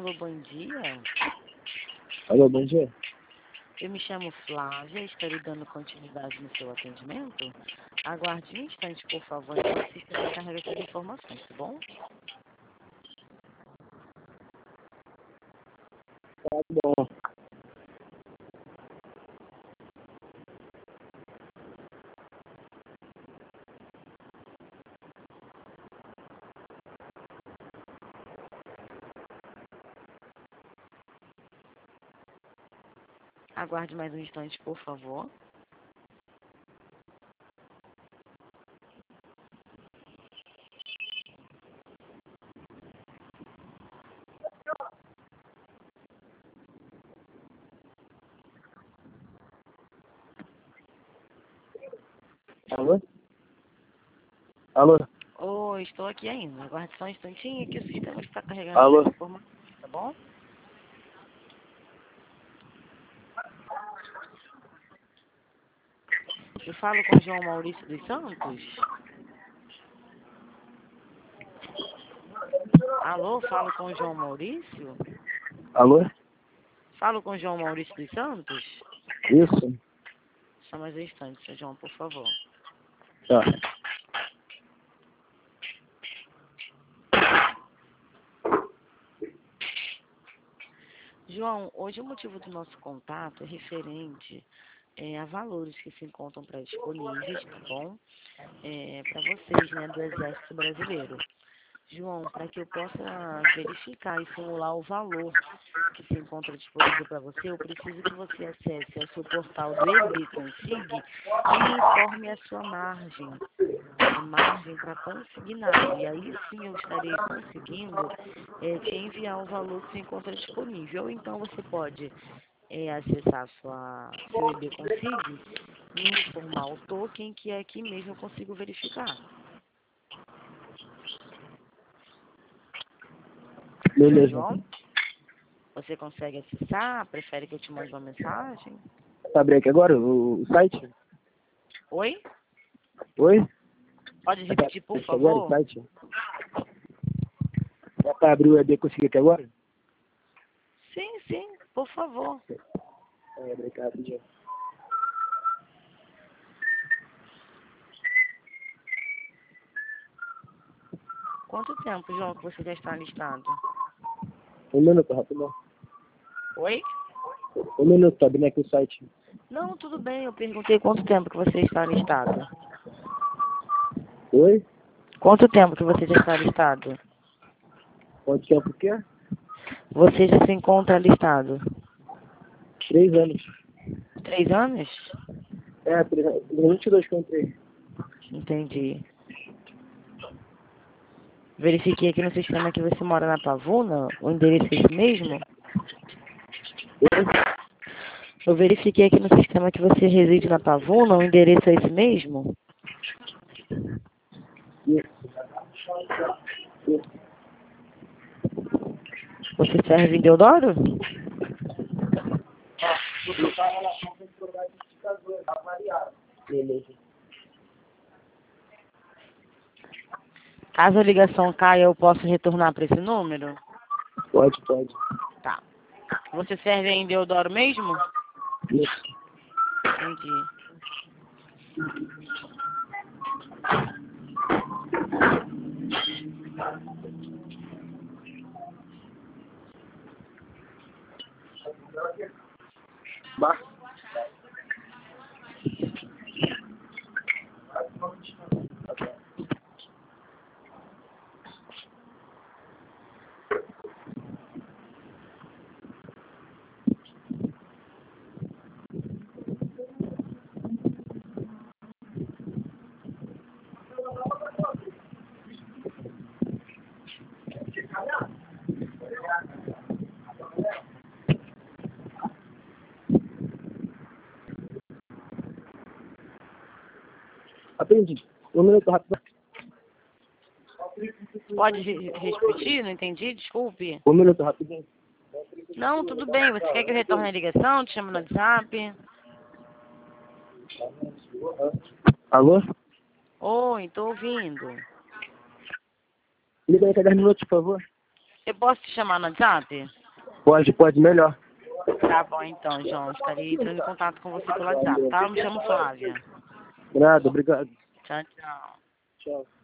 Alô, bom dia. Alô, bom dia. Eu me chamo Flávia, estarei dando continuidade no seu atendimento. Aguarde um instante, por favor, enquanto o sistema carrega essas informações, tá bom? Tá bom. Aguarde mais um instante, por favor. Alô? Alô? Oi, estou aqui ainda. Aguarde só um instantinho que o sistema está carregando Alô? essas informações, tá bom? Eu falo com João Maurício dos Santos. Alô, falo com João Maurício? Alô? Falo com João Maurício dos Santos? Isso? Só mais um instante, seu João, por favor. Tá. João, hoje o motivo do nosso contato é referente a valores que se encontram disponíveis, tá bom? Para vocês, né, do Exército Brasileiro. João, para que eu possa verificar e simular o valor que se encontra disponível para você, eu preciso que você acesse ao seu portal do EB-Consig e me informe a sua margem. A margem para consignado. E aí sim eu estarei conseguindo te enviar o valor que se encontra disponível. Ou então você pode acessar seu EB Consig e me informar o token que aqui mesmo eu consigo verificar. Beleza. João, você consegue acessar? Prefere que eu te mande uma mensagem? Tá abrindo aqui agora o site? Oi? Oi? Pode repetir, por Aqui agora o favor? site? Dá pra abrir o EB Consig aqui agora? Sim, sim, por favor. Vai abrir aqui rapidinho. Quanto tempo, João, que você já está listado? Um minuto, rapidão. Oi? Um minuto, tá abrindo aqui o site. Não, tudo bem. Eu perguntei quanto tempo que você está listado. Oi? Quanto tempo que você já está listado? Quanto tempo que é? Você já se encontra listado? 3 anos. 3 anos? É, 3 anos. 22 que eu entrei. Entendi. Verifiquei aqui no sistema que você mora na Pavuna. O endereço é esse mesmo? Oi? Eu verifiquei aqui no sistema que você reside na Pavuna. O endereço é esse mesmo? Isso. Você serve em Deodoro? Beleza. Caso a ligação caia, eu posso retornar para esse número? Pode, pode. Tá. Você serve em Deodoro mesmo? Isso. Entendi. Bah. Aprendi. Um minuto, rapidão. Pode repetir? Não entendi? Desculpe. Um minuto, rapidinho. Não, tudo bem. Você quer que eu retorne a ligação? Te chamo no WhatsApp? Alô? Oi, estou ouvindo. Liga aí, 10 minutos, por favor. Eu posso te chamar no WhatsApp? Pode, melhor. Tá bom então, João. Estarei entrando em contato com você pelo WhatsApp, tá? Eu me chamo Flávia. Nada, obrigado. Tchau, tchau. Tchau.